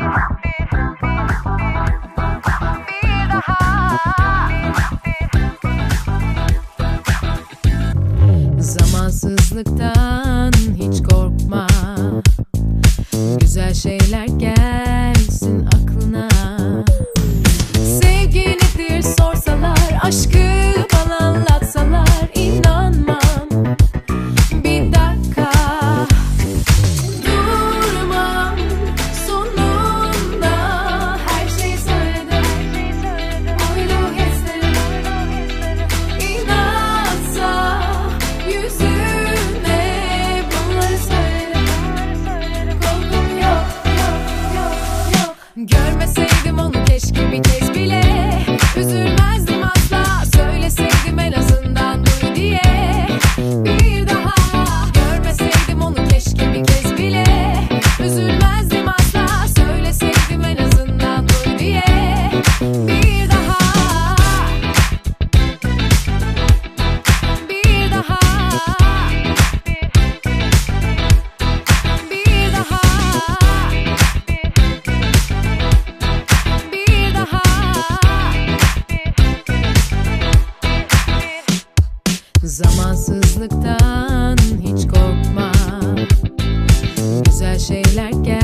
Zamansızlıktan hiç korkma, güzel şeyler gelsin aklına. Sevgi nedir sorsalar, aşkı bana anlatsalar inanmam. Bir dakika durmam, sonunda her şeyi söyledim. Uydu hislerim inatsa yüzüne bunları söyledim. Korkum yok, yok, yok, yok. Görmeseydim onu keşke bir kez bile, üzülmezdim asla. Söyleseydim en azından duy diye. Bir daha görmeseydim onu keşke bir kez bile, üzülmezdim asla. Söyleseydim en azından duy diye. Bir daha, bir daha, bir daha, bir daha. Zamansızlıktan hiç korkma, güzel şeyler gel.